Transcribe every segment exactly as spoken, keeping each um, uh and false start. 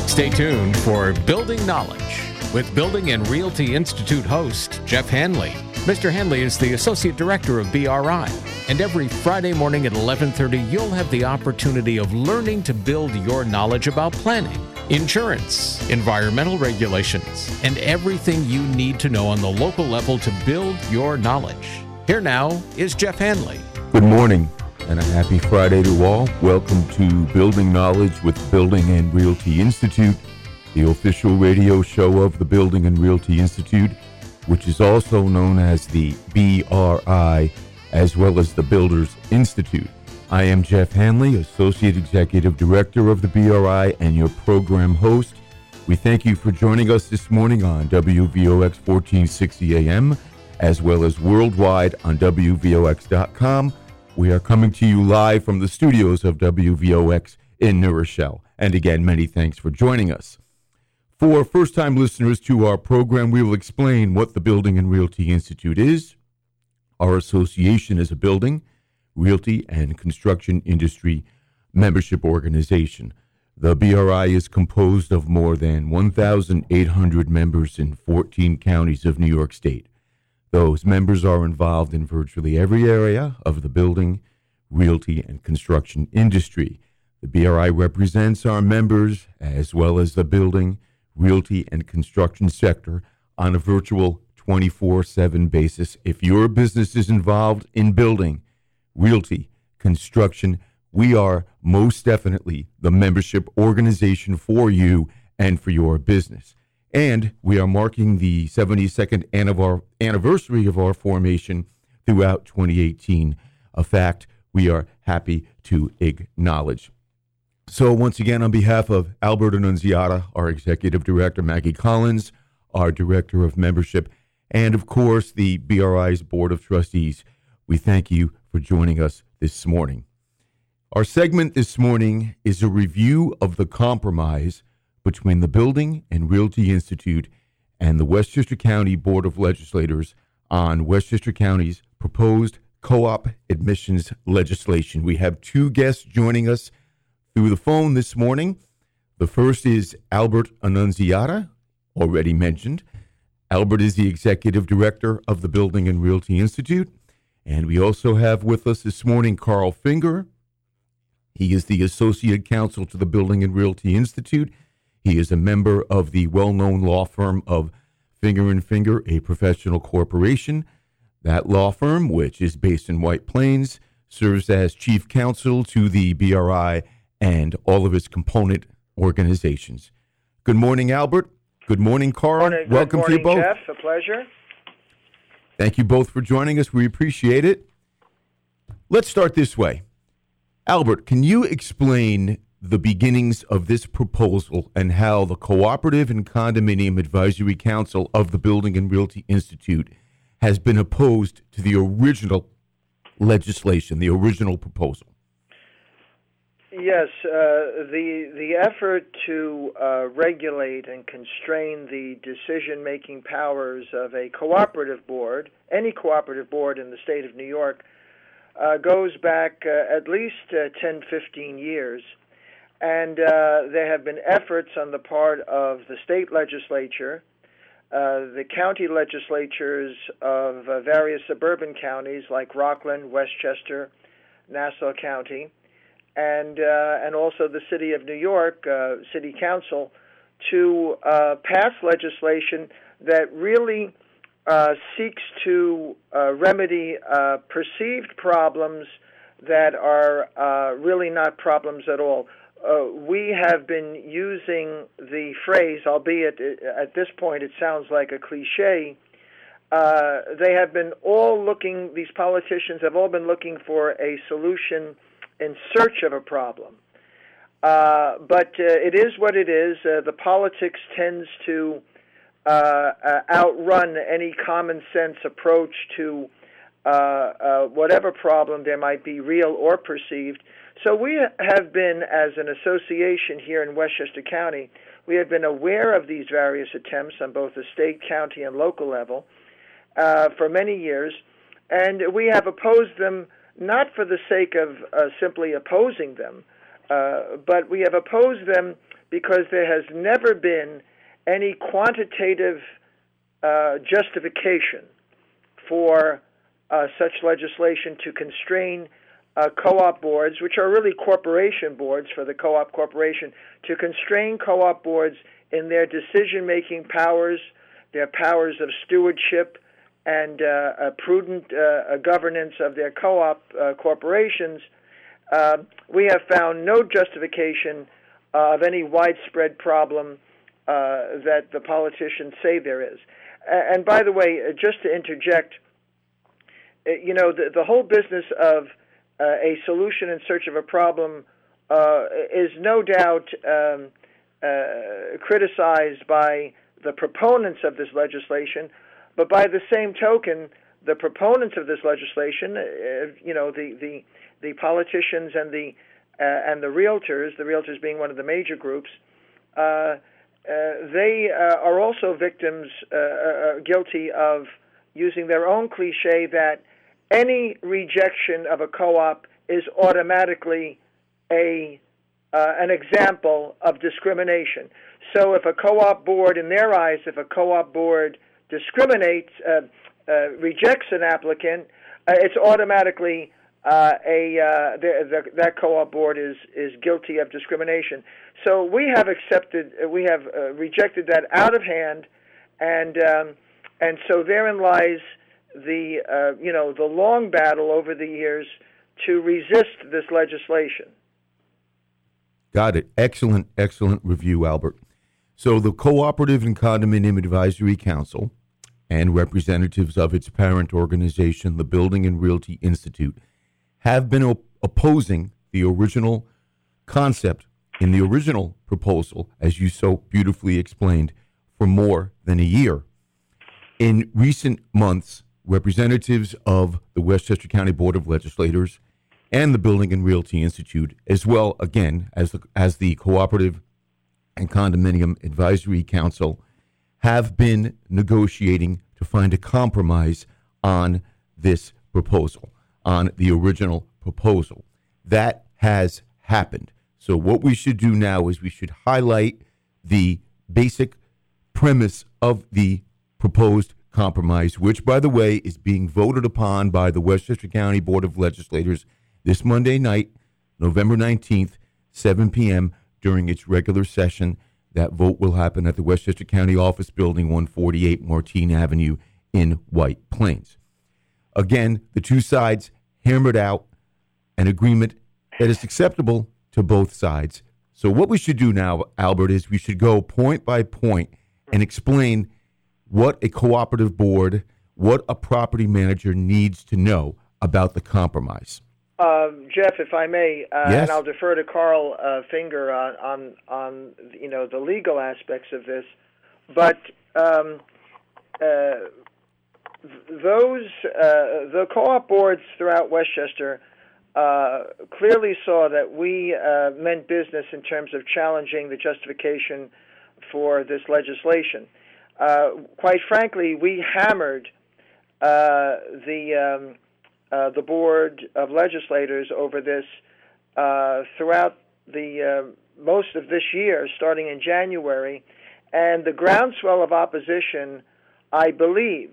Stay tuned for Building Knowledge with Building and Realty Institute host Jeff Hanley. Mister Hanley is the Associate Director of B R I, and every Friday morning at eleven thirty, you'll have the opportunity of learning to build your knowledge about planning, insurance, environmental regulations, and everything you need to know on the local level to build your knowledge. Here now is Jeff Hanley. Good morning and a happy Friday to all. Welcome to Building Knowledge with Building and Realty Institute, the official radio show of the Building and Realty Institute, which is also known as the B R I, as well as the Builders Institute. I am Jeff Hanley, Associate Executive Director of the B R I and your program host. We thank you for joining us this morning on W V O X fourteen sixty A M, as well as worldwide on W V O X dot com. We are coming to you live from the studios of W V O X in New Rochelle. And again, many thanks for joining us. For first-time listeners to our program, we will explain what the Building and Realty Institute is. Our association is a building, realty, and construction industry membership organization. The B R I is composed of more than one thousand eight hundred members in fourteen counties of New York State. Those members are involved in virtually every area of the building, realty, and construction industry. The B R I represents our members as well as the building, realty, and construction sector on a virtual twenty-four seven basis. If your business is involved in building, realty, construction, we are most definitely the membership organization for you and for your business. And we are marking the seventy-second anniversary of our formation throughout twenty eighteen, a fact we are happy to acknowledge. So once again, on behalf of Albert Annunziata, our Executive Director, Maggie Collins, our Director of Membership, and of course the B R I's Board of Trustees, we thank you for joining us this morning. Our segment this morning is a review of the compromise between the Building and Realty Institute and the Westchester County Board of Legislators on Westchester County's proposed co-op admissions legislation. We have two guests joining us through the phone this morning. The first is Albert Annunziata, already mentioned. Albert is the Executive Director of the Building and Realty Institute. And we also have with us this morning Carl Finger. He is the Associate Counsel to the Building and Realty Institute. He is a member of the well-known law firm of Finger and Finger, a professional corporation. That law firm, which is based in White Plains, serves as chief counsel to the B R I and all of its component organizations. Good morning, Albert. Good morning, Carl. Morning. Welcome Good morning, to you both. Jeff. A pleasure. Thank you both for joining us. We appreciate it. Let's start this way. Albert, can you explain the beginnings of this proposal and how the Cooperative and Condominium Advisory Council of the Building and Realty Institute has been opposed to the original legislation, the original proposal? Yes, uh, the the effort to uh, regulate and constrain the decision-making powers of a cooperative board, any cooperative board in the state of New York, uh, goes back uh, at least uh, ten, fifteen years. And uh, there have been efforts on the part of the state legislature, uh, the county legislatures of uh, various suburban counties like Rockland, Westchester, Nassau County, and uh, and also the city of New York, uh, City Council, to uh, pass legislation that really uh, seeks to uh, remedy uh, perceived problems that are uh, really not problems at all. Uh, we have been using the phrase, albeit at this point it sounds like a cliche, uh, they have been all looking, these politicians have all been looking for a solution in search of a problem. Uh, but uh, it is what it is. Uh, the politics tends to uh, uh, outrun any common sense approach to uh, uh, whatever problem there might be, real or perceived. So we have been, as an association here in Westchester County, we have been aware of these various attempts on both the state, county, and local level uh, for many years, and we have opposed them not for the sake of uh, simply opposing them, uh, but we have opposed them because there has never been any quantitative uh, justification for uh, such legislation to constrain uh, co-op boards, which are really corporation boards for the co-op corporation, to constrain co-op boards in their decision-making powers, their powers of stewardship, and uh, a prudent uh, governance of their co-op uh, corporations. Uh, we have found no justification uh, of any widespread problem uh, that the politicians say there is. Uh, and by the way, uh, just to interject, uh, you know, the, the whole business of uh, a solution in search of a problem uh, is no doubt um, uh, criticized by the proponents of this legislation, but by the same token, the proponents of this legislation, uh, you know, the, the the politicians and the uh, and the realtors, the realtors being one of the major groups, uh, uh, they uh, are also victims, uh, uh, guilty of using their own cliche that any rejection of a co-op is automatically a uh, an example of discrimination. So if a co-op board, in their eyes, if a co-op board discriminates, uh, uh, rejects an applicant, uh, it's automatically uh, a uh, the, the, that co-op board is is guilty of discrimination. So we have accepted, we have uh, rejected that out of hand, and um, and so therein lies the uh, you know the long battle over the years to resist this legislation. Got it. Excellent, excellent review, Albert. So the Cooperative and Condominium Advisory Council and representatives of its parent organization, the Building and Realty Institute, have been op- opposing the original concept in the original proposal, as you so beautifully explained, for more than a year. In recent months, representatives of the Westchester County Board of Legislators and the Building and Realty Institute, as well, again, as the, as the Cooperative and Condominium Advisory Council, have been negotiating to find a compromise on this proposal, on the original proposal. That has happened. So what we should do now is we should highlight the basic premise of the proposed compromise, which, by the way, is being voted upon by the Westchester County Board of Legislators this Monday night, November nineteenth, seven p.m., during its regular session. That vote will happen at the Westchester County Office Building, one forty-eight Martine Avenue in White Plains. Again, the two sides hammered out an agreement that is acceptable to both sides. So what we should do now, Albert, is we should go point by point and explain what a cooperative board, what a property manager needs to know about the compromise. Uh, Jeff, if I may, uh, yes. and I'll defer to Carl uh, Finger on, on, on, you know, the legal aspects of this, but um, uh, those uh, the co-op boards throughout Westchester uh, clearly saw that we uh, meant business in terms of challenging the justification for this legislation. Uh, quite frankly, we hammered uh, the um, Uh, the Board of Legislators over this uh, throughout the uh, most of this year, starting in January, and the groundswell of opposition, I believe,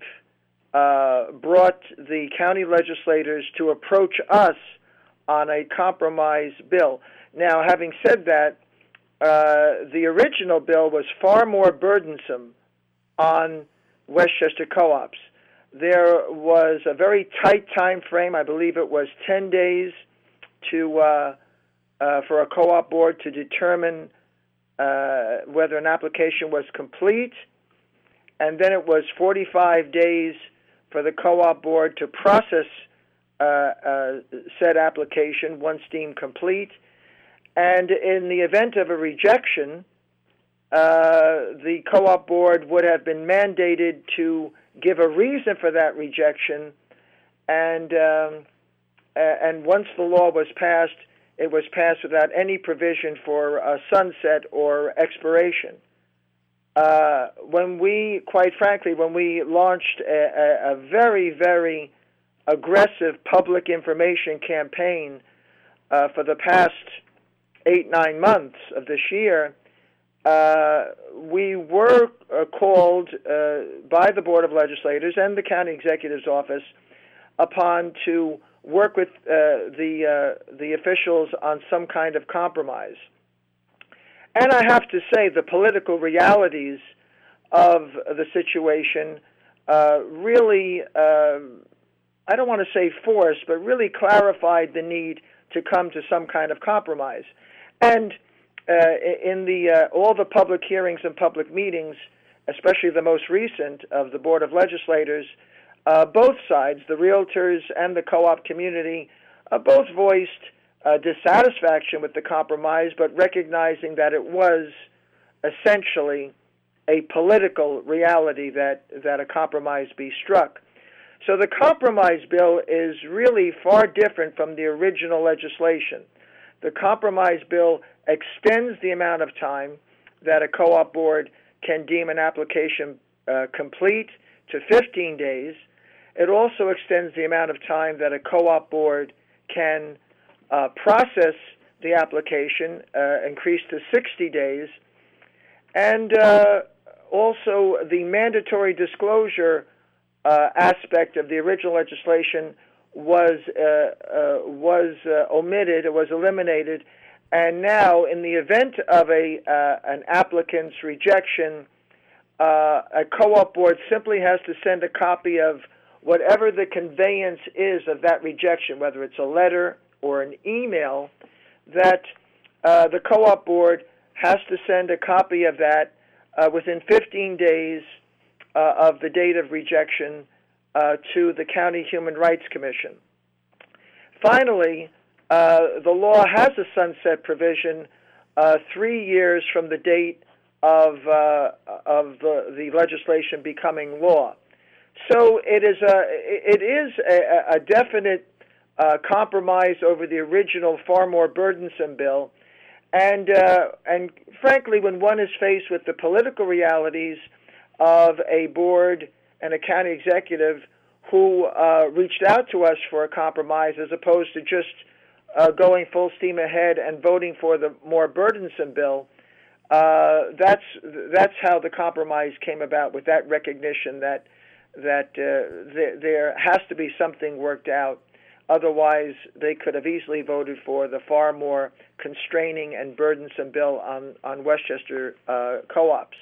uh, brought the county legislators to approach us on a compromise bill. Now, having said that, uh, the original bill was far more burdensome on Westchester co-ops. There was a very tight time frame. I believe it was ten days to uh, uh, for a co-op board to determine uh, whether an application was complete, and then it was forty-five days for the co-op board to process uh, uh, said application once deemed complete. And in the event of a rejection, uh, the co-op board would have been mandated to give a reason for that rejection, and um, and once the law was passed, it was passed without any provision for a sunset or expiration. Uh, when we, quite frankly, when we launched a, a very, very aggressive public information campaign uh, for the past eight, nine months of this year, uh, we were uh, called uh, by the Board of Legislators and the County Executive's Office upon to work with uh, the uh, the officials on some kind of compromise. And I have to say, the political realities of the situation uh, really, uh, I don't want to say forced, but really clarified the need to come to some kind of compromise. And uh, in the uh, all the public hearings and public meetings, especially the most recent of the Board of Legislators, uh, both sides, the realtors and the co-op community, uh, both voiced uh, dissatisfaction with the compromise, but recognizing that it was essentially a political reality that, that a compromise be struck. So the compromise bill is really far different from the original legislation. The compromise bill extends the amount of time that a co-op board can deem an application uh, complete to fifteen days. It also extends the amount of time that a co-op board can uh, process the application, uh, increased to sixty days. And uh, also the mandatory disclosure uh, aspect of the original legislation was uh, uh, was uh, omitted, it was eliminated, and now in the event of a uh, an applicant's rejection, uh, a co-op board simply has to send a copy of whatever the conveyance is of that rejection, whether it's a letter or an email, that uh, the co-op board has to send a copy of that uh, within fifteen days uh, of the date of rejection uh, to the County Human Rights Commission. Finally, uh, the law has a sunset provision uh, three years from the date of uh, of the, the legislation becoming law. So it is a it is a, a definite uh, compromise over the original, far more burdensome bill, and uh, and frankly, when one is faced with the political realities of a board and a county executive who uh, reached out to us for a compromise, as opposed to just uh, going full steam ahead and voting for the more burdensome bill, uh, that's that's how the compromise came about, with that recognition that. that uh, th- there has to be something worked out. Otherwise, they could have easily voted for the far more constraining and burdensome bill on, on Westchester uh, co-ops.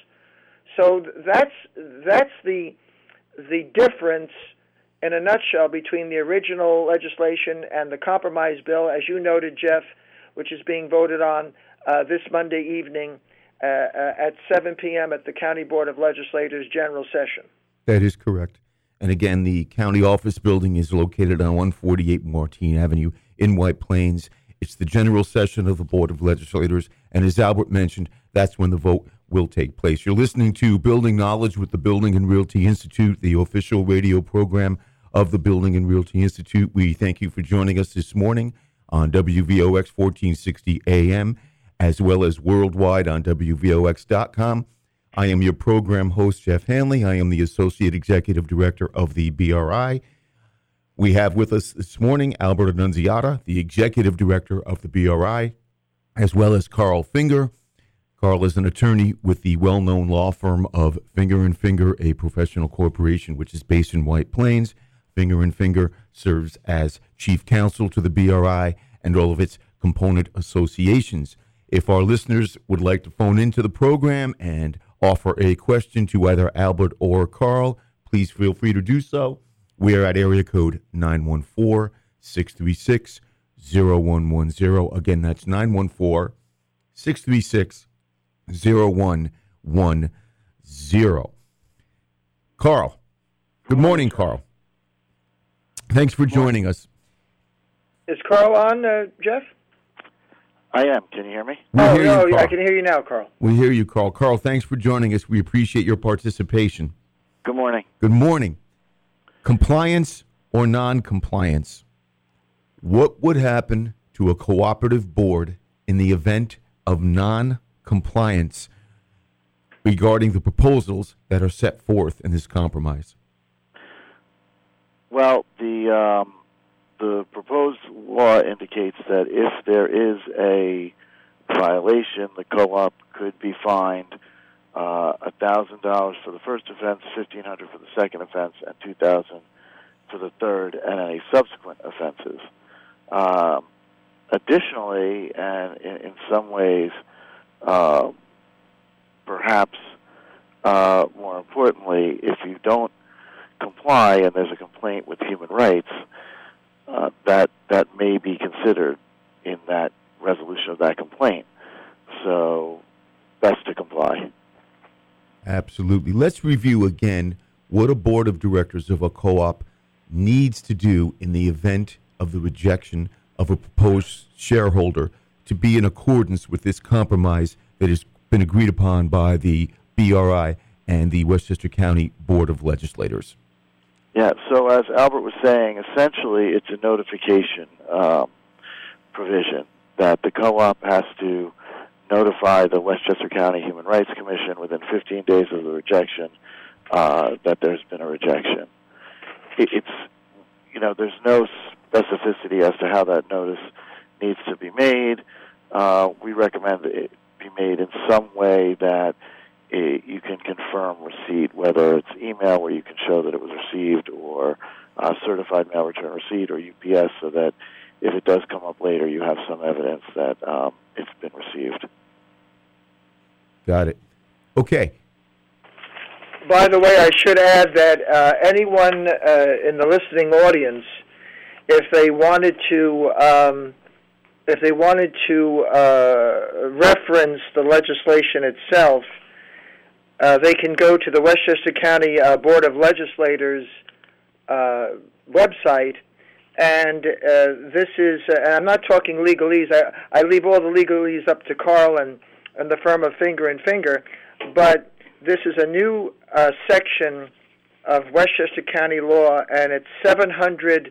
So that's that's the the difference in a nutshell between the original legislation and the compromise bill, as you noted, Jeff, which is being voted on uh, this Monday evening uh, uh, at seven p.m. at the County Board of Legislators General Session. That is correct. And again, the county office building is located on one forty-eight Martine Avenue in White Plains. It's the general session of the Board of Legislators. And as Albert mentioned, that's when the vote will take place. You're listening to Building Knowledge with the Building and Realty Institute, the official radio program of the Building and Realty Institute. We thank you for joining us this morning on W V O X fourteen sixty A M, as well as worldwide on W V O X dot com. I am your program host, Jeff Hanley. I am the Associate Executive Director of the B R I. We have with us this morning Albert Annunziata, the Executive Director of the B R I, as well as Carl Finger. Carl is an attorney with the well-known law firm of Finger and Finger, a professional corporation which is based in White Plains. Finger and Finger serves as Chief Counsel to the B R I and all of its component associations. If our listeners would like to phone into the program and offer a question to either Albert or Carl, please feel free to do so. We are at area code nine one four, six three six, zero one one zero. Again, that's nine one four, six three six, zero one one zero. Carl. Good morning, Carl. Thanks for joining us. Is Carl on, uh, Jeff? I am. Can you hear me? We oh, hear no, you, I can hear you now, Carl. We hear you, Carl. Carl, thanks for joining us. We appreciate your participation. Good morning. Good morning. Compliance or non-compliance? What would happen to a cooperative board in the event of non-compliance regarding the proposals that are set forth in this compromise? Well, the um, the proposed law indicates that if there is a violation, the co-op could be fined uh, one thousand dollars for the first offense, fifteen hundred dollars for the second offense, and two thousand dollars for the third and any subsequent offenses. Um, additionally, and in, in some ways, uh, perhaps uh, more importantly, if you don't comply and there's a complaint with human rights, uh, that that may be considered in that resolution of that complaint. So, best to comply. Absolutely. Let's review again what a board of directors of a co-op needs to do in the event of the rejection of a proposed shareholder to be in accordance with this compromise that has been agreed upon by the B R I and the Westchester County Board of Legislators. Yeah, so as Albert was saying, essentially it's a notification um, provision that the co-op has to notify the Westchester County Human Rights Commission within fifteen days of the rejection uh, that there's been a rejection. It, it's, you know, there's no specificity as to how that notice needs to be made. Uh, we recommend that it be made in some way that it, you can confirm receipt, whether it's email where you can show that it was received, or uh, certified mail return receipt, or U P S, so that if it does come up later, you have some evidence that um, it's been received. Got it. Okay. By the way, I should add that uh, anyone uh, in the listening audience, if they wanted to, um, if they wanted to uh, reference the legislation itself, uh, they can go to the Westchester County uh, Board of Legislators uh, website, and uh, this is. Uh, and I'm not talking legalese. I, I leave all the legalese up to Carl and, and the firm of Finger and Finger, but this is a new uh, section of Westchester County law, and it's seven hundred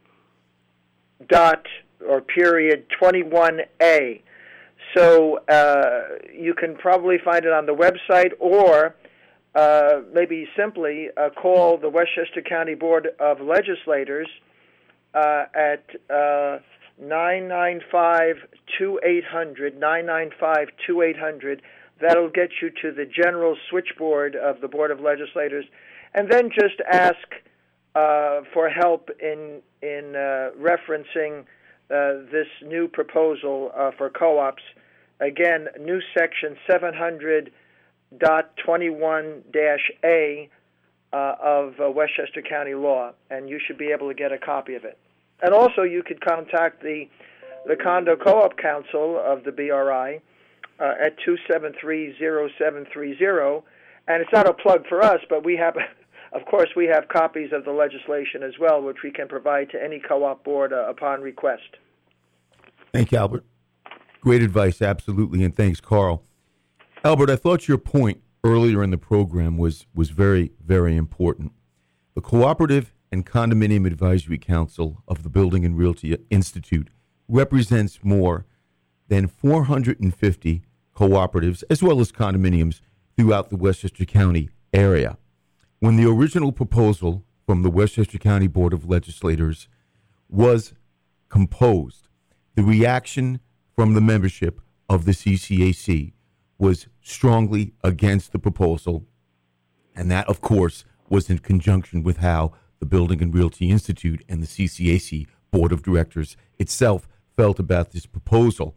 dot or period twenty-one A. So uh, you can probably find it on the website, or uh, maybe simply uh, call the Westchester County Board of Legislators uh, at uh, nine nine five, two eight hundred, nine nine five, two eight hundred. That'll get you to the general switchboard of the Board of Legislators, and then just ask uh, for help in in uh, referencing uh, this new proposal uh, for co-ops. Again, new section seven hundred dot twenty-one dash A uh, of uh, Westchester County law, and you should be able to get a copy of it. And also, you could contact the the Condo Co-op Council of the B R I. Uh, at two seven three, zero seven three zero, and it's not a plug for us, but we have, of course, we have copies of the legislation as well, which we can provide to any co-op board uh, upon request. Thank you, Albert. Great advice, absolutely, and thanks, Carl. Albert, I thought your point earlier in the program was, was very, very important. The Cooperative and Condominium Advisory Council of the Building and Realty Institute represents more than four hundred fifty cooperatives, as well as condominiums, throughout the Westchester County area. When the original proposal from the Westchester County Board of Legislators was composed, the reaction from the membership of the C C A C was strongly against the proposal, and that, of course, was in conjunction with how the Building and Realty Institute and the C C A C Board of Directors itself felt about this proposal.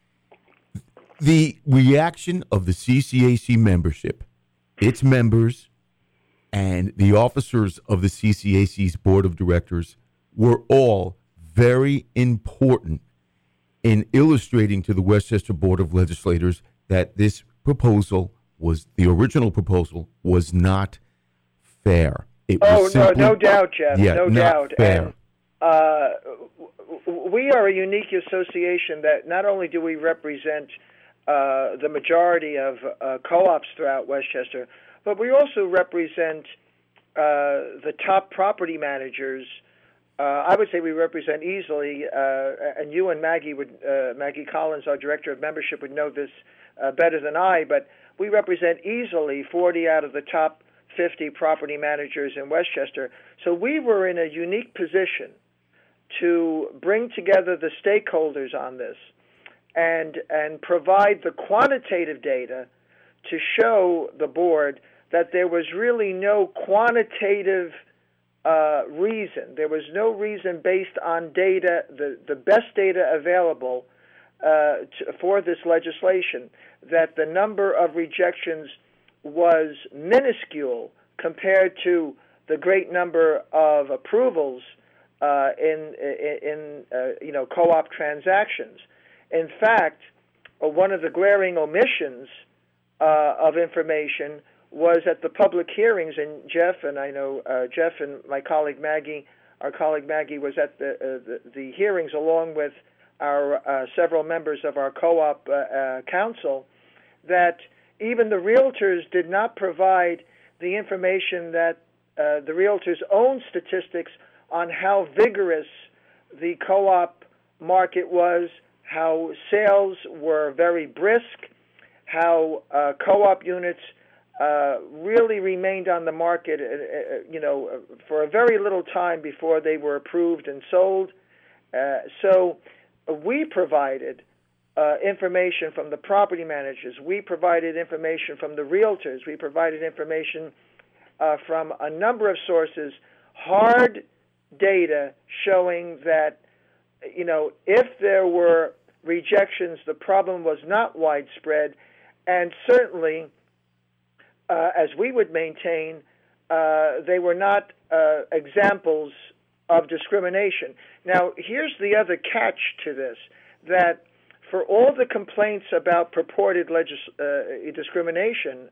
The reaction of the C C A C membership, its members, and the officers of the C C A C's Board of Directors were all very important in illustrating to the Westchester Board of Legislators that this proposal was, the original proposal, was not fair. It oh, was simply, no, no doubt, Jeff, yeah, no not doubt. Fair. And, uh, we are a unique association that not only do we represent Uh, the majority of uh, co-ops throughout Westchester, but we also represent uh, the top property managers. Uh, I would say we represent easily, uh, and you and Maggie would, uh, Maggie Collins, our director of membership, would know this uh, better than I. But we represent easily forty out of the top fifty property managers in Westchester. So we were in a unique position to bring together the stakeholders on this. and and provide the quantitative data to show the board that there was really no quantitative uh, reason. There was no reason based on data, the, the best data available uh, to, for this legislation, that the number of rejections was minuscule compared to the great number of approvals uh, in in uh, you know co-op transactions. In fact, uh, one of the glaring omissions uh, of information was at the public hearings, and Jeff and I know uh, Jeff and my colleague Maggie, our colleague Maggie was at the uh, the, the hearings along with our uh, several members of our co-op uh, uh, council, that even the realtors did not provide the information that uh, the realtors' own statistics on how vigorous the co-op market was, how sales were very brisk, how uh, co-op units uh, really remained on the market, uh, you know, for a very little time before they were approved and sold. Uh, so we provided uh, information from the property managers. We provided information from the realtors. We provided information uh, from a number of sources, hard data showing that, you know, if there were rejections, the problem was not widespread, and certainly, uh, as we would maintain, uh, they were not uh, examples of discrimination. Now, here's the other catch to this, that for all the complaints about purported legis- uh, discrimination,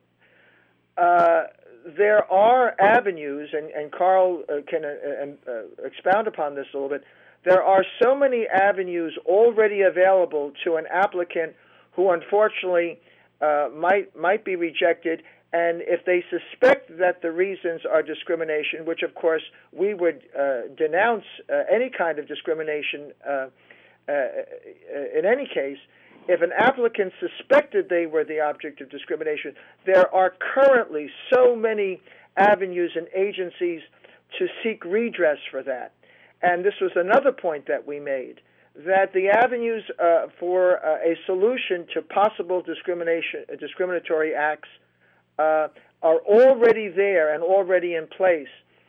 uh, there are avenues, and, and Carl uh, can uh, uh, expound upon this a little bit. There are so many avenues already available to an applicant who unfortunately uh, might might be rejected, and if they suspect that the reasons are discrimination, which of course we would uh, denounce uh, any kind of discrimination uh, uh, in any case, if an applicant suspected they were the object of discrimination, there are currently so many avenues and agencies to seek redress for that. And this was another point that we made, that the avenues uh, for uh, a solution to possible discrimination, uh, discriminatory acts uh, are already there and already in place.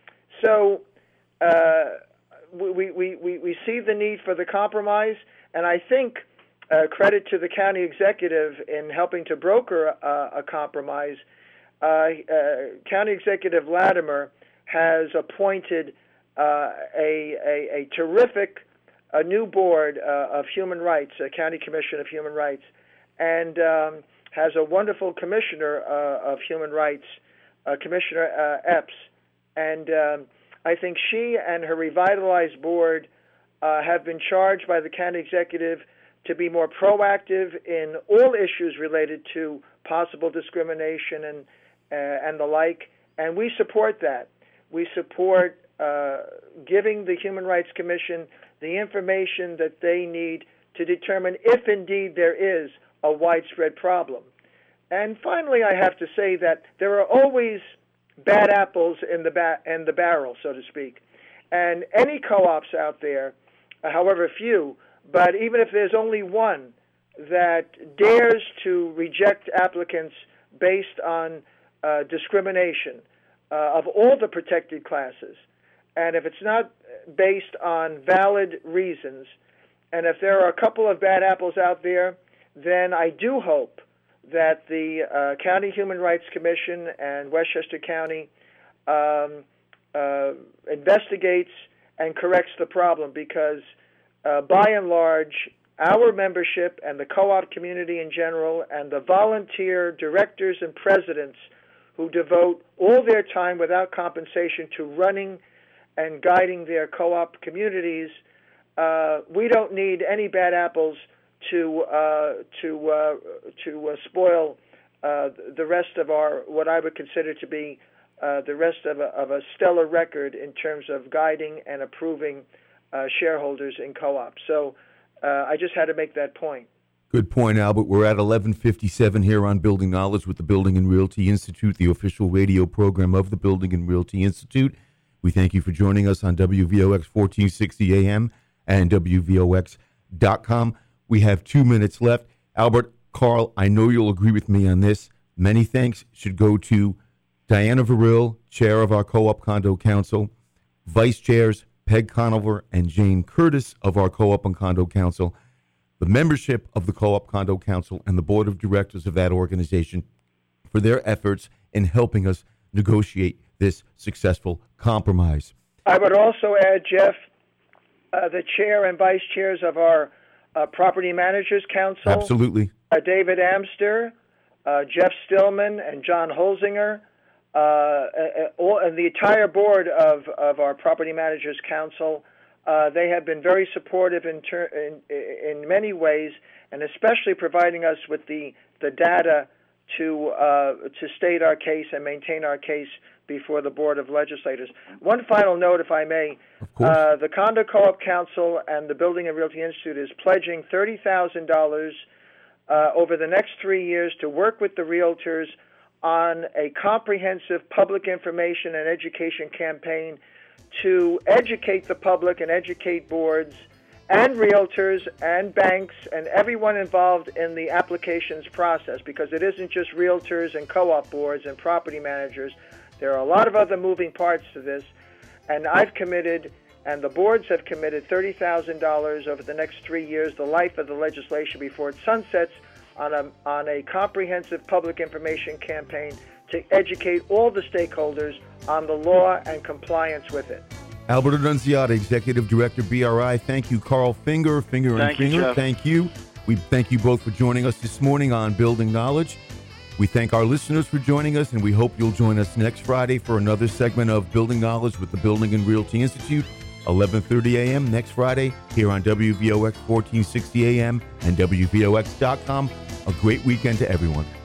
So uh, we, we, we, we see the need for the compromise, and I think uh, credit to the county executive in helping to broker uh, a compromise. Uh, uh, County Executive Latimer has appointed Uh, a, a, a terrific a new board uh, of human rights, a county commission of human rights, and um, has a wonderful commissioner uh, of human rights, uh, Commissioner uh, Epps. And um, I think she and her revitalized board uh, have been charged by the county executive to be more proactive in all issues related to possible discrimination and uh, and the like. And we support that. We support Uh, giving the Human Rights Commission the information that they need to determine if indeed there is a widespread problem. And finally, I have to say that there are always bad apples in the ba- in the barrel, so to speak. And any co-ops out there, uh, however few, but even if there's only one that dares to reject applicants based on uh, discrimination uh, of all the protected classes, and if it's not based on valid reasons, and if there are a couple of bad apples out there, then I do hope that the uh, County Human Rights Commission and Westchester County um, uh, investigates and corrects the problem, because uh, by and large, our membership and the co-op community in general and the volunteer directors and presidents who devote all their time without compensation to running and guiding their co-op communities, uh, we don't need any bad apples to uh, to uh, to uh, spoil uh, the rest of our, what I would consider to be uh, the rest of a, of a stellar record in terms of guiding and approving uh, shareholders in co-ops. So uh, I just had to make that point. Good point, Albert. We're at eleven fifty-seven here on Building Knowledge with the Building and Realty Institute, the official radio program of the Building and Realty Institute. We thank you for joining us on W V O X fourteen sixty A M and W V O X dot com. We have two minutes left. Albert, Carl, I know you'll agree with me on this. Many thanks should go to Diana Verrill, chair of our Co-op Condo Council, vice chairs Peg Conover and Jane Curtis of our Co-op and Condo Council, the membership of the Co-op Condo Council, and the board of directors of that organization for their efforts in helping us negotiate this successful compromise. I would also add, Jeff, uh, the chair and vice chairs of our uh, Property Managers Council. Absolutely. Uh, David Amster, uh, Jeff Stillman, and John Holzinger, uh, uh, all, and the entire board of, of our Property Managers Council. Uh, they have been very supportive in, ter- in in many ways, and especially providing us with the, the data to uh, to state our case and maintain our case before the Board of Legislators. One final note, if I may. Of course. Uh, the Condo Co-op Council and the Building and Realty Institute is pledging thirty thousand dollars uh, over the next three years to work with the realtors on a comprehensive public information and education campaign to educate the public and educate boards and realtors and banks and everyone involved in the applications process, because it isn't just realtors and co-op boards and property managers. There are a lot of other moving parts to this, and I've committed, and the boards have committed, thirty thousand dollars over the next three years, the life of the legislation before it sunsets, on a, on a comprehensive public information campaign to educate all the stakeholders on the law and compliance with it. Albert Annunziata, Executive Director, B R I. Thank you, Carl Finger, Finger and Thank you, Finger. Jeff. Thank you. We thank you both for joining us this morning on Building Knowledge. We thank our listeners for joining us, and we hope you'll join us next Friday for another segment of Building Knowledge with the Building and Realty Institute, eleven thirty a.m. next Friday here on W V O X fourteen sixty A M and W V O X dot com. A great weekend to everyone.